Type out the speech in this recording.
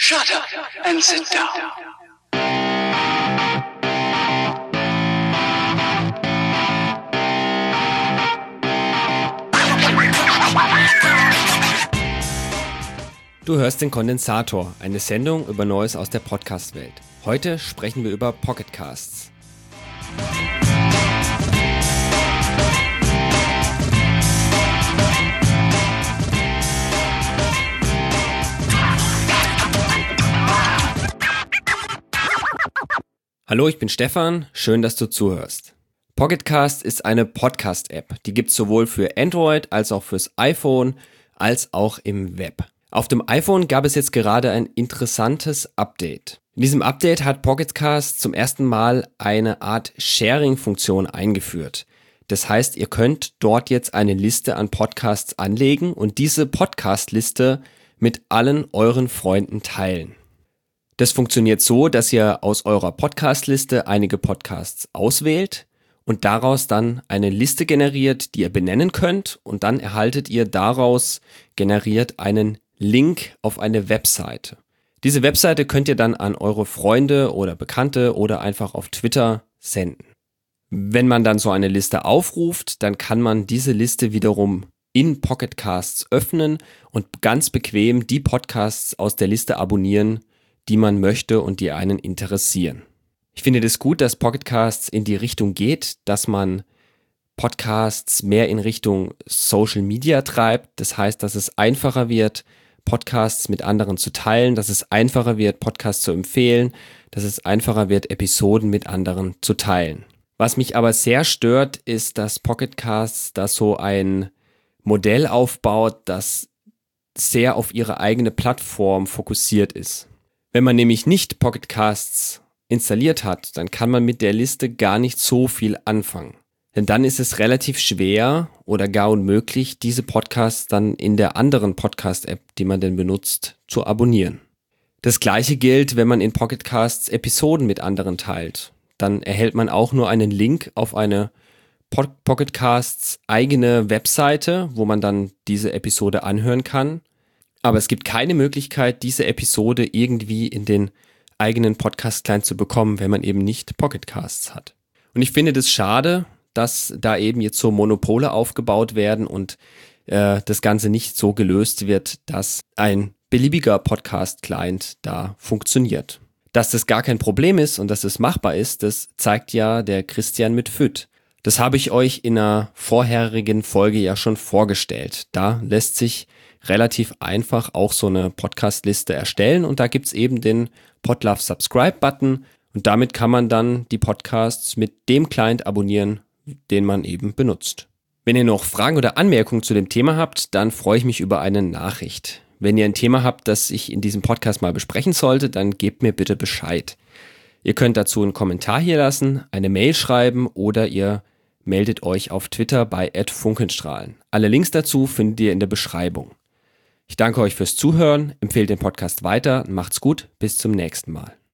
Shut up and sit down. Du hörst den Kondensator, eine Sendung über Neues aus der Podcast-Welt. Heute sprechen wir über Pocket Casts. Hallo, ich bin Stefan, schön, dass du zuhörst. Pocket Cast ist eine Podcast-App, die gibt es sowohl für Android als auch fürs iPhone, als auch im Web. Auf dem iPhone gab es jetzt gerade ein interessantes Update. In diesem Update hat Pocket Cast zum ersten Mal eine Art Sharing-Funktion eingeführt. Das heißt, ihr könnt dort jetzt eine Liste an Podcasts anlegen und diese Podcast-Liste mit allen euren Freunden teilen. Das funktioniert so, dass ihr aus eurer Podcast-Liste einige Podcasts auswählt und daraus dann eine Liste generiert, die ihr benennen könnt, und dann erhaltet ihr daraus generiert einen Link auf eine Webseite. Diese Webseite könnt ihr dann an eure Freunde oder Bekannte oder einfach auf Twitter senden. Wenn man dann so eine Liste aufruft, dann kann man diese Liste wiederum in Pocket Casts öffnen und ganz bequem die Podcasts aus der Liste abonnieren, die man möchte und die einen interessieren. Ich finde das gut, dass Pocket Casts in die Richtung geht, dass man Podcasts mehr in Richtung Social Media treibt. Das heißt, dass es einfacher wird, Podcasts mit anderen zu teilen, dass es einfacher wird, Podcasts zu empfehlen, dass es einfacher wird, Episoden mit anderen zu teilen. Was mich aber sehr stört, ist, dass Pocket Casts da so ein Modell aufbaut, das sehr auf ihre eigene Plattform fokussiert ist. Wenn man nämlich nicht Pocket Casts installiert hat, dann kann man mit der Liste gar nicht so viel anfangen. Denn dann ist es relativ schwer oder gar unmöglich, diese Podcasts dann in der anderen Podcast-App, die man denn benutzt, zu abonnieren. Das gleiche gilt, wenn man in Pocket Casts Episoden mit anderen teilt. Dann erhält man auch nur einen Link auf eine Pocket Casts eigene Webseite, wo man dann diese Episode anhören kann. Aber es gibt keine Möglichkeit, diese Episode irgendwie in den eigenen Podcast-Client zu bekommen, wenn man eben nicht Pocket Casts hat. Und ich finde das schade, dass da eben jetzt so Monopole aufgebaut werden und das Ganze nicht so gelöst wird, dass ein beliebiger Podcast-Client da funktioniert. Dass das gar kein Problem ist und dass es machbar ist, das zeigt ja der Christian mit Füt. Das habe ich euch in einer vorherigen Folge ja schon vorgestellt. Da lässt sich relativ einfach auch so eine Podcast-Liste erstellen und da gibt's eben den Podlove Subscribe-Button und damit kann man dann die Podcasts mit dem Client abonnieren, den man eben benutzt. Wenn ihr noch Fragen oder Anmerkungen zu dem Thema habt, dann freue ich mich über eine Nachricht. Wenn ihr ein Thema habt, das ich in diesem Podcast mal besprechen sollte, dann gebt mir bitte Bescheid. Ihr könnt dazu einen Kommentar hier lassen, eine Mail schreiben oder ihr meldet euch auf Twitter bei @funkenstrahlen. Alle Links dazu findet ihr in der Beschreibung. Ich danke euch fürs Zuhören, empfehlt den Podcast weiter, macht's gut, bis zum nächsten Mal.